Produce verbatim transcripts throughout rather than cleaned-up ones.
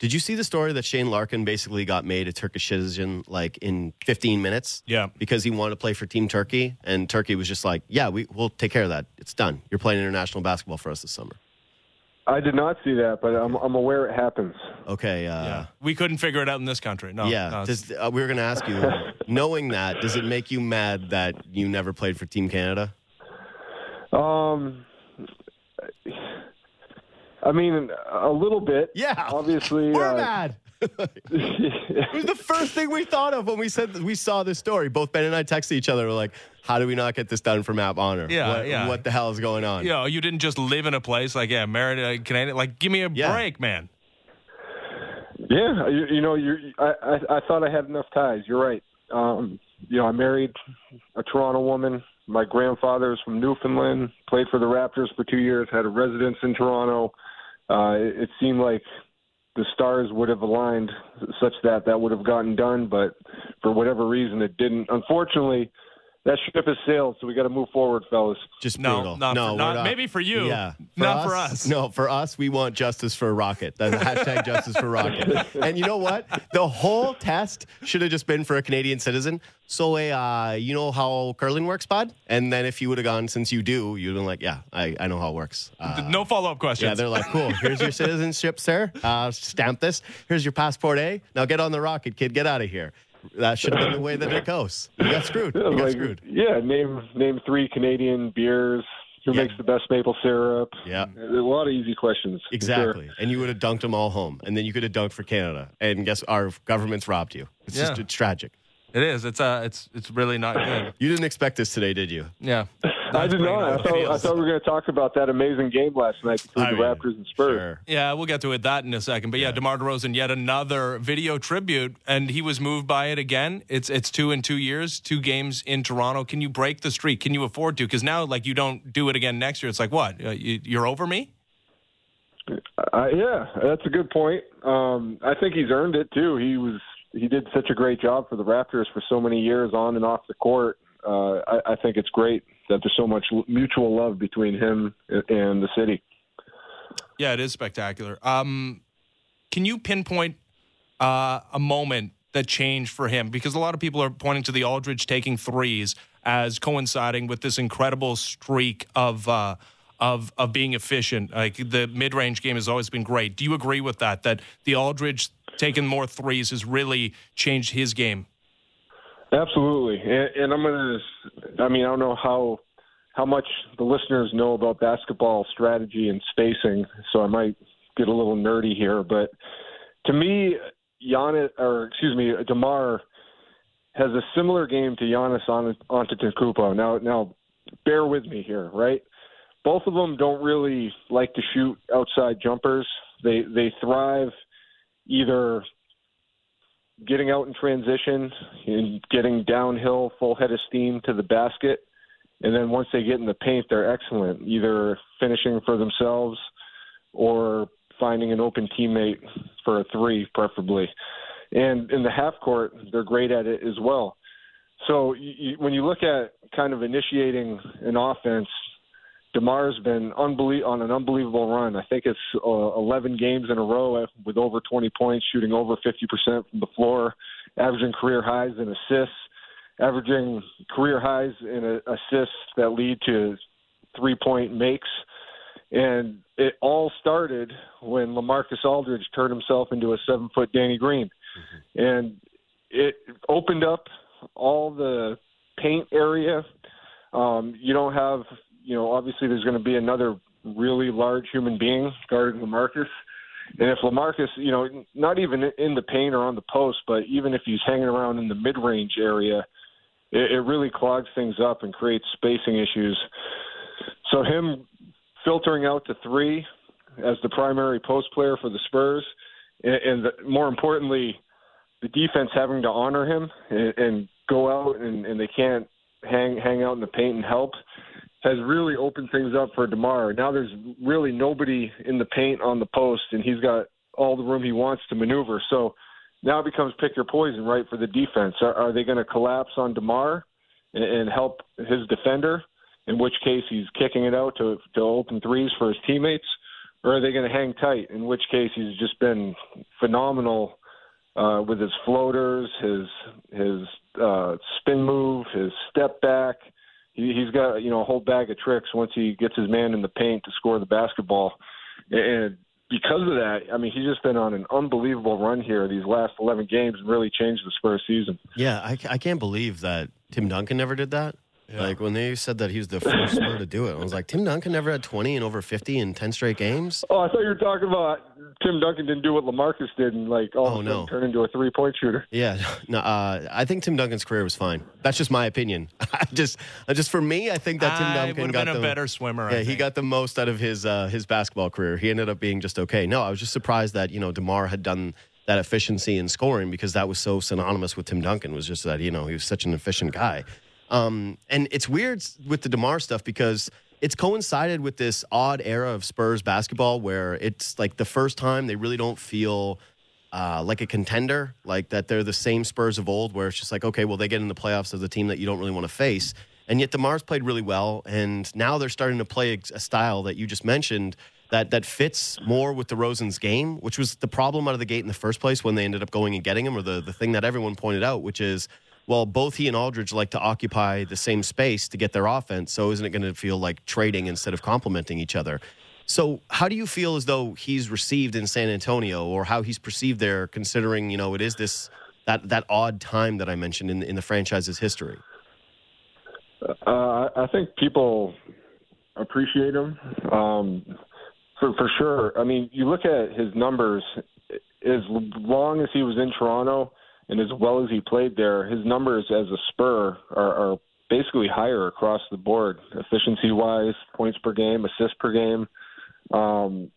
Did you see the story that Shane Larkin basically got made a Turkish citizen like in fifteen minutes? Yeah. Because he wanted to play for Team Turkey, and Turkey was just like, yeah, we, we'll take care of that. It's done. You're playing international basketball for us this summer. I did not see that, but I'm, I'm aware it happens. Okay. Uh, Yeah. We couldn't figure it out in this country. No. yeah. no, Does, uh, we were going to ask you, knowing that, does it make you mad that you never played for Team Canada? Um, I mean, a little bit. Yeah. Obviously. We're uh, mad. It was the first thing we thought of when we said we saw this story. Both Ben and I texted each other. We're like, how do we not get this done for Map Honor? Yeah, what, yeah. What the hell is going on? You know, you didn't just live in a place like, yeah, married a Canadian. Like, give me a Yeah. break, man. Yeah, you, you know, you're, I, I I thought I had enough ties. You're right. Um, you know, I married a Toronto woman. My grandfather is from Newfoundland. Played for the Raptors for two years. Had a residence in Toronto. Uh, it, it seemed like the stars would have aligned such that that would have gotten done, but for whatever reason, it didn't. Unfortunately, that ship has sailed, so we got to move forward, fellas. Just No, brutal. not no, for- we're not- not- maybe for you, Yeah, not for us. No, for us, we want justice for Rocket. That's hashtag justice for Rocket. And you know what? The whole test should have just been for a Canadian citizen. So, uh, you know how curling works, bud? And then if you would have gone, since you do, you'd have been like, yeah, I, I know how it works. Uh, No follow-up questions. Yeah, they're like, cool. Here's your citizenship, sir. Uh, stamp this. Here's your passport A. Now get on the rocket, kid. Get out of here. That should have been the way that it goes. You got screwed. You got Like, screwed. Yeah, name name three Canadian beers. Who Yeah. makes the best maple syrup? Yeah. A lot of easy questions. for Exactly. sure. And you would have dunked them all home. And then you could have dunked for Canada. And guess our government's robbed you. It's just Yeah. it's tragic. It is. It's uh, it's it's really not good. You didn't expect this today, did you? Yeah. I did not. I thought, I thought we were going to talk about that amazing game last night between I the mean, Raptors and Spurs. Sure. Yeah, we'll get to it that in a second. But yeah, DeMar DeRozan, yet another video tribute, and he was moved by it again. It's it's two in two years, two games in Toronto. Can you break the streak? Can you afford to? Because now, like, you don't do it again next year. It's like, what? Uh, you, you're over me? Uh, yeah, that's a good point. Um, I think he's earned it too. He was he did such a great job for the Raptors for so many years on and off the court. Uh, I, I think it's great that there's so much mutual love between him and the city. Yeah, it is spectacular. Um, can you pinpoint uh, a moment that changed for him? Because a lot of people are pointing to the Aldridge taking threes as coinciding with this incredible streak of uh, of of being efficient. Like, the mid-range game has always been great. Do you agree with that? That the Aldridge taking more threes has really changed his game? Absolutely, and, and I'm gonna. I mean, I don't know how how much the listeners know about basketball strategy and spacing, so I might get a little nerdy here. But to me, Giannis, or excuse me, DeMar has a similar game to Giannis Antetokounmpo. Now, now, bear with me here, right? Both of them don't really like to shoot outside jumpers. They they thrive either getting out in transition and getting downhill, full head of steam to the basket. And then once they get in the paint, they're excellent, either finishing for themselves or finding an open teammate for a three, preferably. And in the half court, they're great at it as well. So you, when you look at kind of initiating an offense, DeMar's been unbelie- on an unbelievable run. I think it's uh, eleven games in a row with over twenty points, shooting over fifty percent from the floor, averaging career highs in assists, averaging career highs in a, assists that lead to three-point makes. And it all started when LaMarcus Aldridge turned himself into a seven-foot Danny Green. Mm-hmm. And it opened up all the paint area. Um, you don't have – you know, obviously there's going to be another really large human being guarding LaMarcus. And if LaMarcus, you know, not even in the paint or on the post, but even if he's hanging around in the mid-range area, it, it really clogs things up and creates spacing issues. So him filtering out to three as the primary post player for the Spurs, and, and the, more importantly, the defense having to honor him and, and go out and, and they can't hang hang out in the paint and help, has really opened things up for DeMar. Now there's really nobody in the paint on the post, and he's got all the room he wants to maneuver. So now it becomes pick your poison, right, for the defense. Are, are they going to collapse on DeMar and, and help his defender, in which case he's kicking it out to, to open threes for his teammates? or are they going to hang tight? In which case, he's just been phenomenal uh, with his floaters, his his uh, spin move, his step back. He, he's got, you know, a whole bag of tricks once he gets his man in the paint to score the basketball. And because of that, I mean, he's just been on an unbelievable run here these last eleven games and really changed the Spurs season. Yeah, I, I can't believe that Tim Duncan never did that. Yeah. Like, when they said that he was the first Spur to do it, I was like, Tim Duncan never had twenty and over fifty in ten straight games? Oh, I thought you were talking about Tim Duncan didn't do what LaMarcus did and, like, all oh, of a no. sudden turn into a three-point shooter. Yeah, no, uh, I think Tim Duncan's career was fine. That's just my opinion. I just, just for me, I think that Tim Duncan would have got been a the, better swimmer. Yeah, I he think. got the most out of his uh, his basketball career. He ended up being just okay. No, I was just surprised that, you know, DeMar had done that efficiency in scoring, because that was so synonymous with Tim Duncan. It was just that, you know, he was such an efficient guy. Um, and it's weird with the DeMar stuff because it's coincided with this odd era of Spurs basketball where it's like the first time they really don't feel uh, like a contender, like that they're the same Spurs of old, where it's just like, okay, well, they get in the playoffs as a team that you don't really want to face. And yet DeMar's played really well, and now they're starting to play a style that you just mentioned that that fits more with DeRozan's game, which was the problem out of the gate in the first place when they ended up going and getting him, or the, the thing that everyone pointed out, which is, well, both he and Aldridge like to occupy the same space to get their offense, so isn't it going to feel like trading instead of complementing each other? So how do you feel as though he's received in San Antonio, or how he's perceived there, considering, you know, it is this that that odd time that I mentioned in, in the franchise's history? Uh, I think people appreciate him, um, for, for sure. I mean, you look at his numbers, as long as he was in Toronto, and as well as he played there, his numbers as a Spur are, are basically higher across the board, efficiency-wise, points per game, assists per game. Um,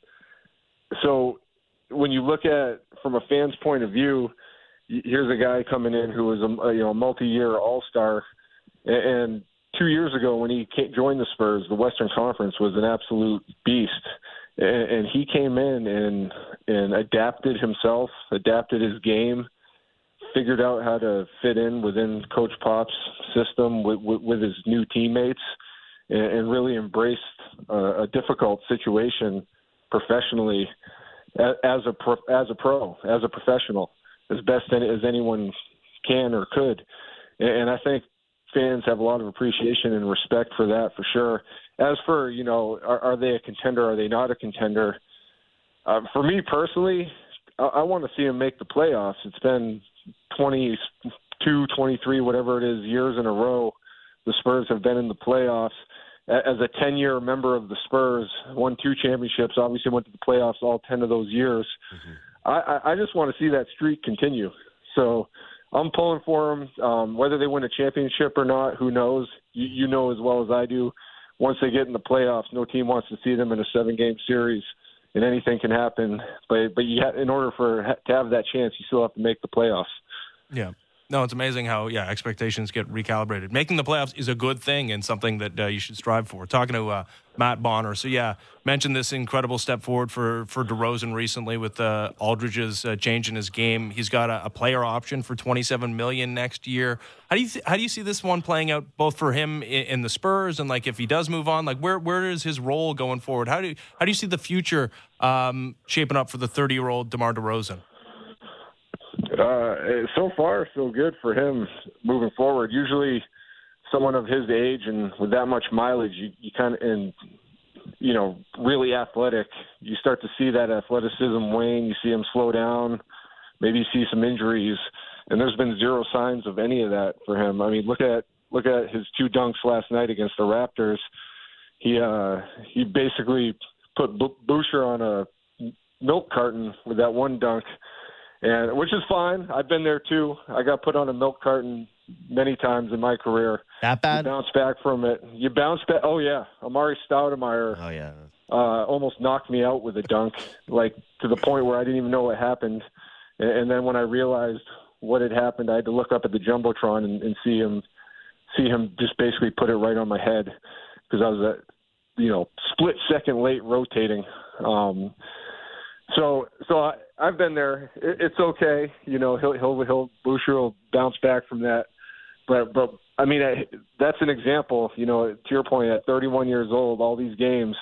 so when you look at, from a fan's point of view, here's a guy coming in who was a, you know, a multi-year All-Star, and two years ago when he came, joined the Spurs, the Western Conference was an absolute beast, and, and he came in and and adapted himself, adapted his game, figured out how to fit in within Coach Pop's system with, with, with his new teammates, and, and really embraced uh, a difficult situation professionally as a pro, as a pro, as a professional, as best as anyone can or could. And I think fans have a lot of appreciation and respect for that, for sure. As for, you know, are, are they a contender? Are they not a contender? Uh, for me personally, I, I want to see them make the playoffs. It's been twenty-two, twenty-three, whatever it is, years in a row the Spurs have been in the playoffs. As a ten-year member of the Spurs, won two championships, obviously went to the playoffs all ten of those years. Mm-hmm. I, I just want to see that streak continue. So I'm pulling for them. Um, whether they win a championship or not, who knows? You, you know as well as I do, once they get in the playoffs, no team wants to see them in a seven-game series, and anything can happen. But but you ha- in order for to have that chance, you still have to make the playoffs. Yeah. No, it's amazing how, yeah, expectations get recalibrated. Making the playoffs is a good thing and something that uh, you should strive for. Talking to uh, Matt Bonner. So, yeah, mentioned this incredible step forward for, for DeRozan recently with uh, Aldridge's uh, change in his game. He's got a, a player option for twenty-seven million dollars next year. How do you th- how do you see this one playing out both for him in, in the Spurs and, like, if he does move on, like, where where is his role going forward? How do you, how do you see the future um, shaping up for the thirty-year-old DeMar DeRozan? Uh, so far, so good for him moving forward. Usually, someone of his age and with that much mileage, you, you kind of, and you know, really athletic, you start to see that athleticism wane. You see him slow down. Maybe you see some injuries, and there's been zero signs of any of that for him. I mean, look at look at his two dunks last night against the Raptors. He uh, he basically put B- Boucher on a milk carton with that one dunk. And which is fine. I've been there too. I got put on a milk carton many times in my career. That bad? You bounce back from it. You bounce back. Oh yeah, Amari Stoudemire. Oh yeah. Uh, almost knocked me out with a dunk, like to the point where I didn't even know what happened. And, and then when I realized what had happened, I had to look up at the jumbotron and, and see him, see him just basically put it right on my head because I was a, you know, split second late rotating. Um, So, so I, I've been there. It, it's okay, you know. He'll, he'll, he'll, Boucher will bounce back from that. But, but I mean, I, that's an example. You know, to your point, at thirty-one years old, all these games,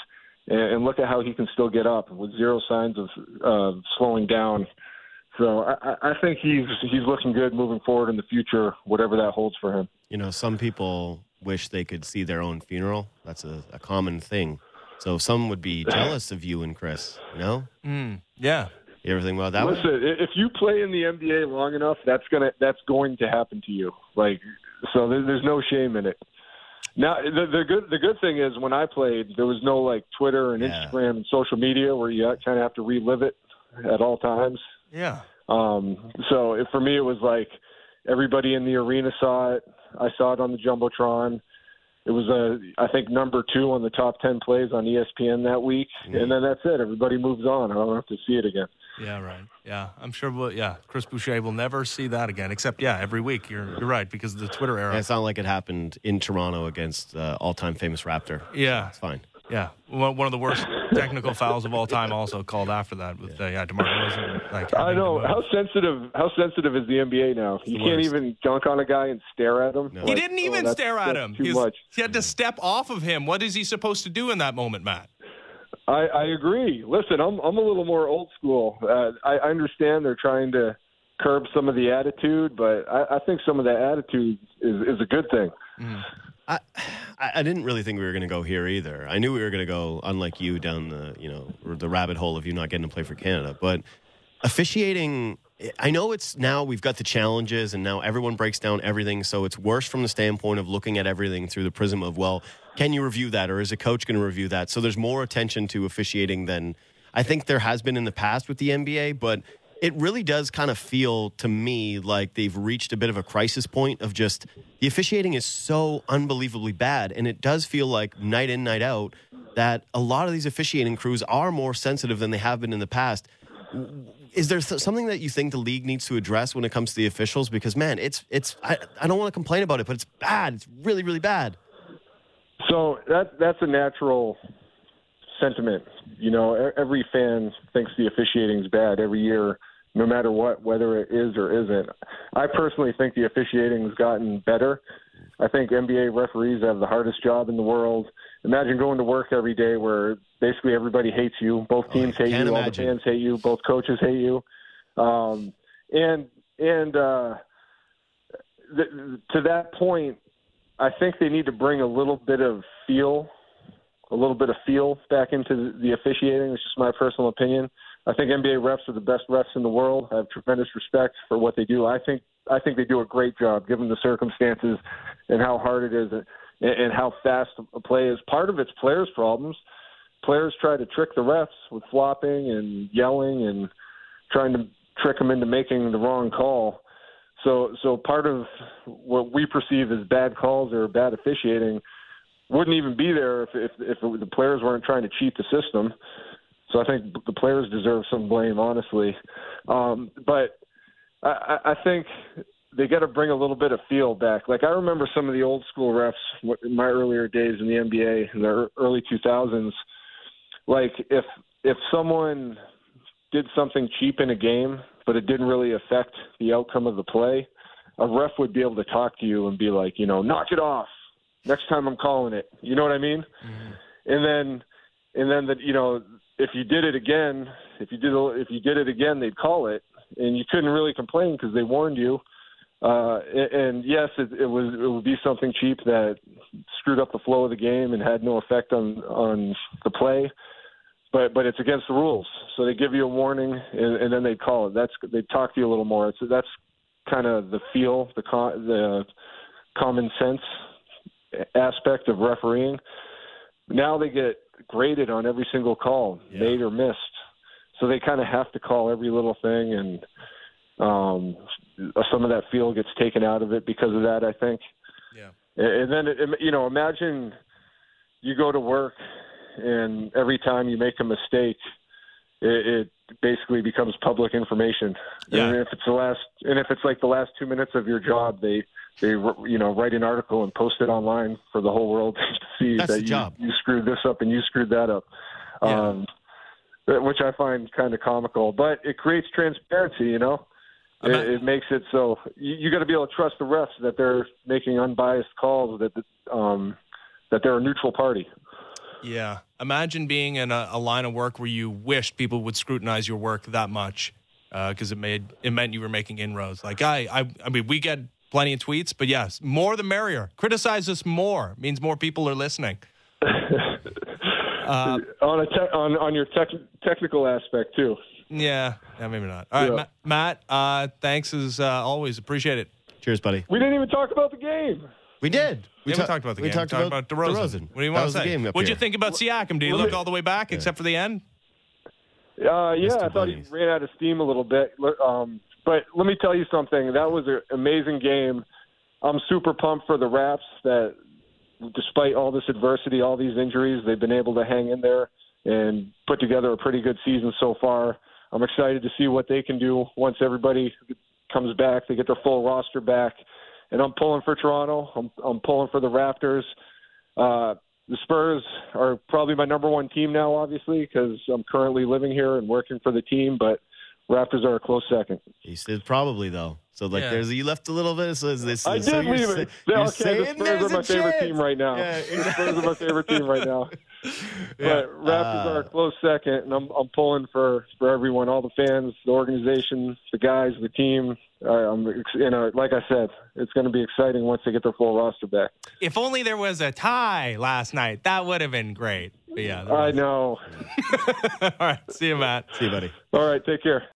and, and look at how he can still get up with zero signs of uh, slowing down. So I, I think he's he's looking good moving forward in the future, whatever that holds for him. You know, some people wish they could see their own funeral. That's a, a common thing. So some would be jealous of you and Chris, you know? Mm, yeah. You ever think about that? Listen, one? If you play in the N B A long enough, that's gonna that's going to happen to you. Like, so there's, there's no shame in it. Now, the, the good the good thing is when I played, there was no like Twitter and Yeah. Instagram and social media where you kind of have to relive it at all times. Yeah. Um, so it, for me, it was like everybody in the arena saw it. I saw it on the Jumbotron. It was, a, I think, number two on the top ten plays on E S P N that week. Mm. And then that's it. Everybody moves on. I don't have to see it again. Yeah, right. Yeah, I'm sure. We'll, yeah, Chris Boucher will never see that again, except, yeah, every week. You're you're right, because of the Twitter era. Yeah, it's not like it happened in Toronto against uh, all-time famous Raptor. Yeah. It's fine. Yeah, one of the worst technical fouls of all time also called after that with, yeah, uh, yeah DeMar DeRozan. Like, I know. How sensitive How sensitive is the N B A now? You can't worst. even dunk on a guy and stare at him. No. Like, he didn't even oh, stare at him. Too He's, much. He had to step off of him. What is he supposed to do in that moment, Matt? I, I agree. Listen, I'm I'm a little more old school. Uh, I, I understand they're trying to curb some of the attitude, but I, I think some of that attitude is, is a good thing. Mm. I I didn't really think we were going to go here either. I knew we were going to go, unlike you, down the you know the rabbit hole of you not getting to play for Canada. But officiating, I know it's now we've got the challenges, and now everyone breaks down everything. So it's worse from the standpoint of looking at everything through the prism of, well, can you review that, or is a coach going to review that? So there's more attention to officiating than I think there has been in the past with the N B A, but it really does kind of feel to me like they've reached a bit of a crisis point of just the officiating is so unbelievably bad. And it does feel like night in, night out that a lot of these officiating crews are more sensitive than they have been in the past. Is there th- something that you think the league needs to address when it comes to the officials? Because, man, it's, it's, I, I don't want to complain about it, but it's bad. It's really, really bad. So that that's a natural sentiment. You know, every fan thinks the officiating is bad every year, no matter what, whether it is or isn't. I personally think the officiating has gotten better. I think N B A referees have the hardest job in the world. Imagine going to work every day where basically everybody hates you. Both teams oh, hate you. Imagine. All the fans hate you. Both coaches hate you. Um, and and uh, th- to that point, I think they need to bring a little bit of feel a little bit of feel back into the officiating. It's just my personal opinion. I think N B A refs are the best refs in the world. I have tremendous respect for what they do. I think I think they do a great job given the circumstances and how hard it is and, and how fast a play is. Part of it's players' problems. Players try to trick the refs with flopping and yelling and trying to trick them into making the wrong call. So so part of what we perceive as bad calls or bad officiating wouldn't even be there if, if if the players weren't trying to cheat the system. So I think the players deserve some blame, honestly. Um, but I, I think they got to bring a little bit of feel back. Like I remember some of the old school refs in my earlier days in the N B A in the early two thousands. Like if if someone did something cheap in a game, but it didn't really affect the outcome of the play, a ref would be able to talk to you and be like, you know, knock it off. Next time I'm calling it. You know what I mean? Mm-hmm. And then, and then that, you know, if you did it again, if you did, if you did it again, they'd call it, and you couldn't really complain because they warned you. Uh, and, and yes, it, it was, it would be something cheap that screwed up the flow of the game and had no effect on, on the play, but, but it's against the rules. So they give you a warning and, and then they'd call it. That's, they'd talk to you a little more. It's, that's kind of the feel, the con, the common sense aspect of refereeing. Now they get graded on every single call, yeah. made or missed. So they kind of have to call every little thing, and um, some of that feel gets taken out of it because of that, I think. Yeah. And then, it, you know, imagine you go to work and every time you make a mistake, it, it basically becomes public information. Yeah. And if it's the last, and if it's like the last two minutes of your job, they, they, you know, write an article and post it online for the whole world to see That's that the you, job. you screwed this up and you screwed that up. Yeah. Um, which I find kind of comical, but it creates transparency, you know, it, not- it makes it so you, you got to be able to trust the refs that they're making unbiased calls, that, um, that they're a neutral party. Yeah. Imagine being in a, a line of work where you wished people would scrutinize your work that much because uh, it made it meant you were making inroads. Like, I, I, I mean, we get plenty of tweets, but yes, more the merrier. Criticize us more. It means more people are listening. uh, on a te- on on your tech- technical aspect too. Yeah, yeah, maybe not. All right, yeah. Matt. Uh, thanks as uh, always. Appreciate it. Cheers, buddy. We didn't even talk about the game. We did. We, yeah, ta- we talked about the we game. Talked we talked about, about DeRozan. DeRozan. What do you want to say? What did you think about Siakam? Did he look all the way back yeah. except for the end? Uh, yeah, I thought he ran out of steam a little bit. Um, but let me tell you something. That was an amazing game. I'm super pumped for the Raps that, despite all this adversity, all these injuries, they've been able to hang in there and put together a pretty good season so far. I'm excited to see what they can do once everybody comes back. They get their full roster back. And I'm pulling for Toronto. I'm, I'm pulling for the Raptors. Uh, the Spurs are probably my number one team now, obviously, because I'm currently living here and working for the team. But Raptors are a close second. He said probably, though. So, like, yeah. there's you left a little bit. So is this, I so did leave it. You're okay, saying the Spurs are my favorite chance. team right now. Yeah, exactly. The Spurs are my favorite team right now. yeah. But Raptors uh, are a close second, and I'm I'm pulling for, for everyone, all the fans, the organization, the guys, the team. Uh, I'm, you know, like I said, it's going to be exciting once they get their full roster back. If only there was a tie last night, that would have been great. But yeah, I know. All right, see you, Matt. See you, buddy. All right, take care.